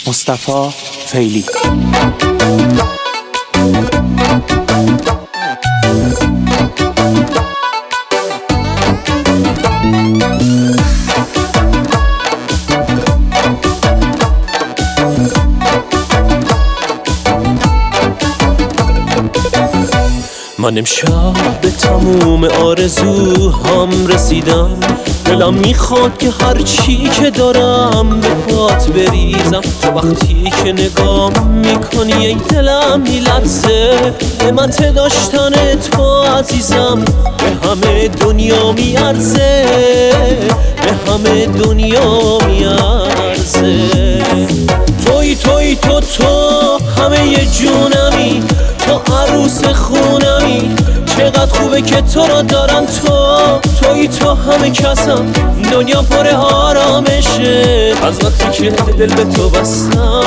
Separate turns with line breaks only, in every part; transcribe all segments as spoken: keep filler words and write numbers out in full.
مصطفی فیلی.
من امشب به تموم آرزوهام رسیدم، دلم میخواد که هرچی که دارم به پات بریزم. تو وقتی که نگام میکنی ای دلم میلرزه، قیمت داشتن تو عزیزم به همه دنیا میارزه، به همه دنیا میارزه. توی توی تو تو همه ی جونمی، تو عروس خونمی، چقدر خوبه که تو رو دارم. تو توی تو همه کسم، دنیا پر آرامشه از وقتی که دل به تو بستم.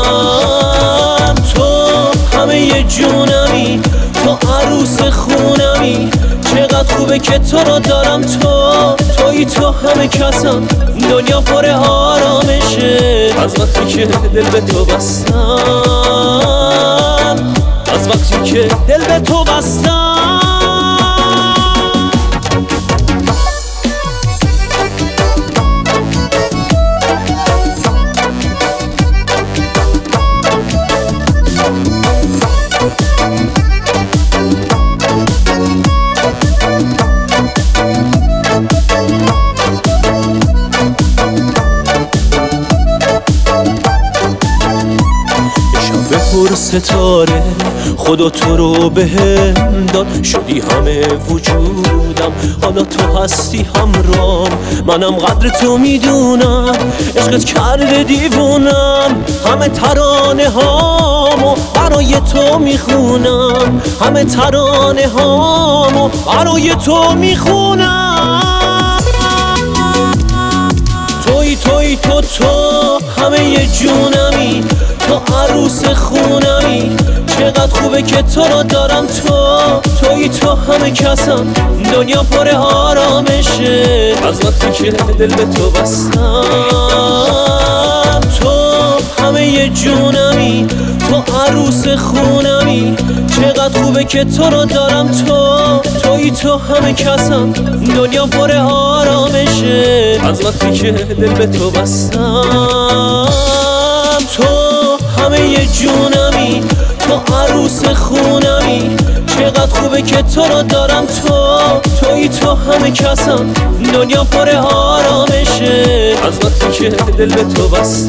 تو همه ی جونمی، تو عروس خونمی، چقدر خوبه که تو رو دارم. تو توی تو همه کسم، دنیا پر آرامشه از وقتی که دل به تو بستم، از وقتی که دل به تو بستم. پر ستاره خدا تو رو بهم داد، شدی همه وجودم، حالا تو هستی همرام. منم قدر تو میدونم، عشقت کرده دیوونم. همه ترانه هامو برای تو میخونم، همه ترانه هامو برای تو میخونم. توی توی تو تو همه ی جونمی، تو عروس خونمی، چقدر خوبه که تو رو دارم. تو توی تو همه کسم، دنیا پر آرامشه از وقتی که دل به تو بستم. تو همه ی جونمی، تو عروس خونمی، چقدر خوبه که تو رو دارم. تو توی تو همه کسم، دنیا پر آرامشه از وقتی که دل به تو بستم. تو همه ی جونمی، تو عروس خونمی، چقدر خوبه که تو رو دارم. تو توی تو همه کسم، دنیا پر آرامشه از وقتی که دل به تو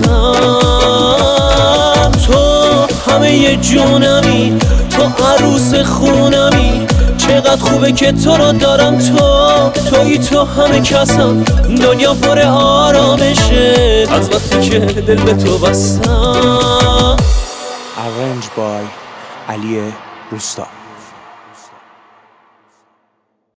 بستم. تو همه ی جونمی، تو عروس خونمی، چقدر خوبه که تو رو دارم. تو توی تو همه کسم، دنیا پر آرامشه از وقتی که دل به تو بستم.
Arranged by علی روستا.